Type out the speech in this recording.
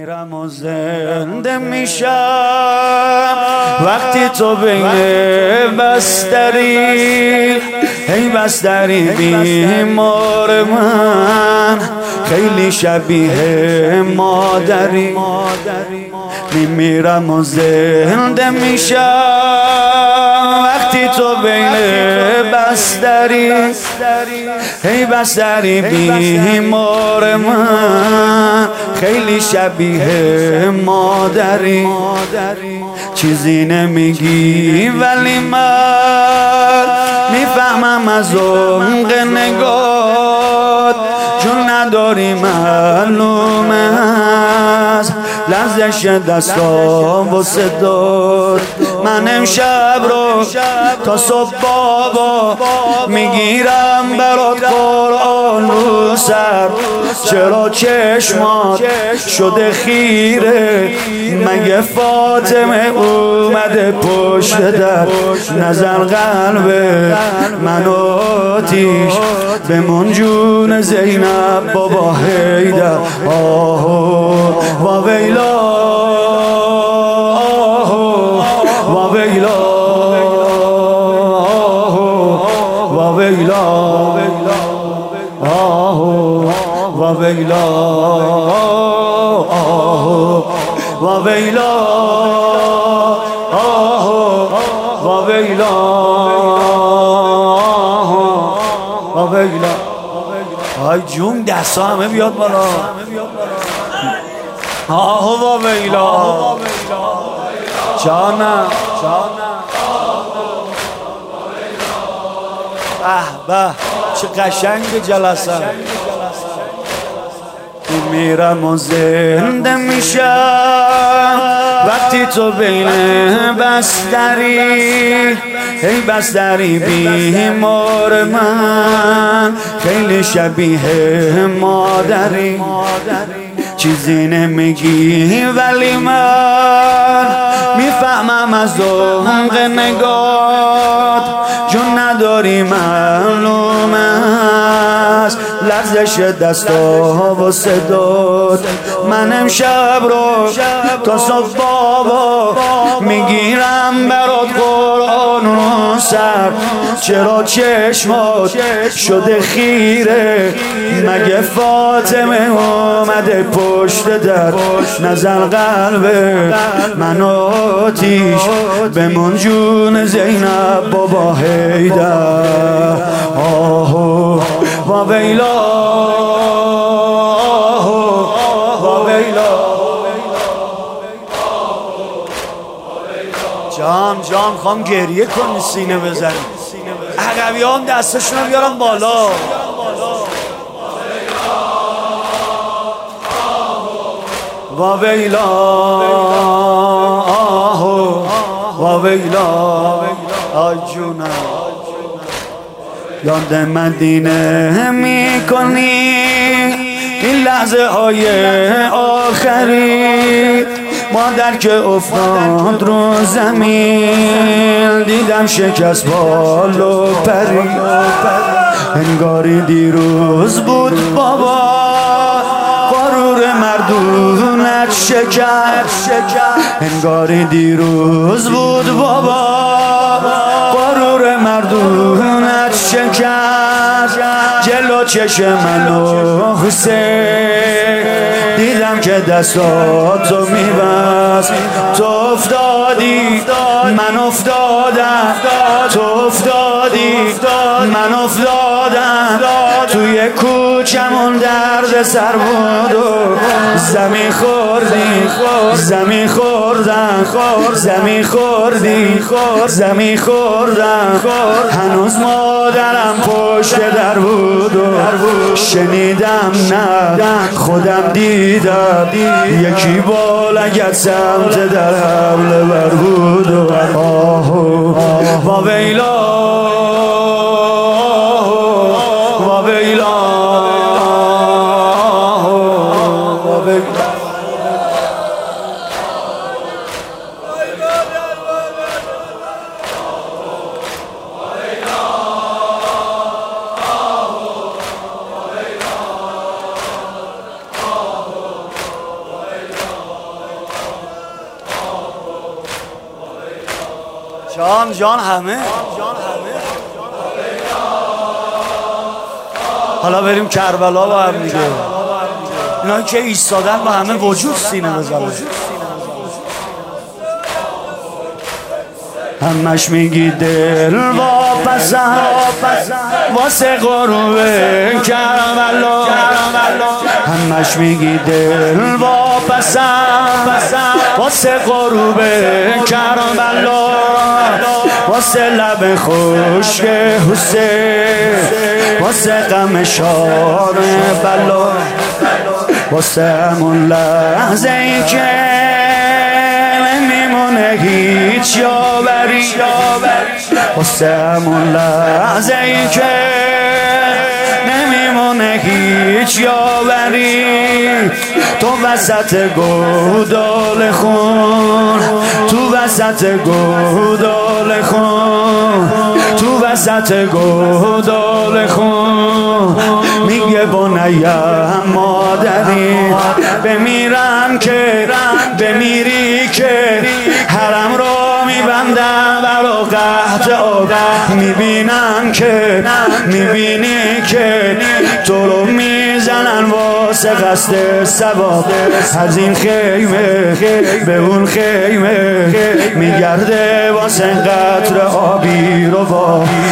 میمیرم و زنده میشم وقتی تو بین بستری، ای بستری بیمار من خیلی شبیه مادری. میمیرم و زنده میشم وقتی تو بین بستری، ای بستری بیمار من خیلی شبیه مادری. چیزی نمیگی ولی من میفهمم از عمق نگات، چون نداری معلومه از لرزش دستام و صدات. من امشب رو تا صبح بابا میگیرم برات قرآن رو سر. چرا چشمات شده خیره؟ مگه فاطمه اومده پشت در؟ نزن قلب منو آتیش بمون جون زینب بابا حیدر. آه و ویلا، آه و ویلا، و ویلا، آه و ویلا، آه و ویلا، آه و ویلا، و ویلا. آی جون دستا همه بیاد بالا. آه و ویلا، جانم به چه قشنگ جلسه. میمیرم و زنده میشم وقتی تو بین بستری، ای بستری بیمار من خیلی شبیه مادری. چیزی نمیگی ولی من میفهمم از عمق نگات، جون نداری معلومه است لرزش دستا و صدات. من امشب رو تا صبح بابا میگیرم برات قرآن رو سر. چرا چشمات شده خیره؟ مگه فاطمه اومده پشت در؟ نزن قلب منو آتیش بمون جون زینب بابا حیدر. آه و ویلا، آه و ویلا. جان خوام گریه کنی سینه بزنی. عقبی هم دستشون بیارم بالا. و ویلا، آه و ویلا. آی جونم یاد مدینه میکنی این لحظه های آخری. مادر که افتاد رو زمین دیدم شکست بال و پری. انگاری دیروز بود بابا غرور مردونت شکست. انگاری دیروز بود بابا غرور مردونت شکست. جلو چشم منو حسین دیدم که دستاتو میبست. تو افتادی من افتادم، تو افتادی من افتادم. توی کوچمون درد سر بود و زمین خوردی، زمین خوردم، زمین خوردی، زمین خوردم. هنوز مادرم پشت در بود و شنیدم نه خودم دیدم یکی بالگت سمت در حمله بر بود و آه و ویلا، و ویلا، و ویلا. جان همه. حالا بریم کربلا با هم دیگه. اینا که ایستادن با همه وجود سینه بزنن. همش میگی دل واپسم واسه غروب کربلا، همش میگی دل واپسم واسه غروب کربلا، واسه لب خشک حسین، واسه غم شار بلا، واسه همون لحظه ای که نمیمونه هیچ یاوری، واسه همون لحظه ای که نمیمونه هیچ یاوری، تو وسط گودال خون، تو وسط گودال خون، تو وسط گودال خون، میگه بنیم مادری بمیرم که بمیری که حرم رو میبندم برا قحط آب، میبینم که میبینی که تو رو میزنن واسه قصد ثواب، از این خیمه به اون خیمه میگرده واسه قطر آبی رو با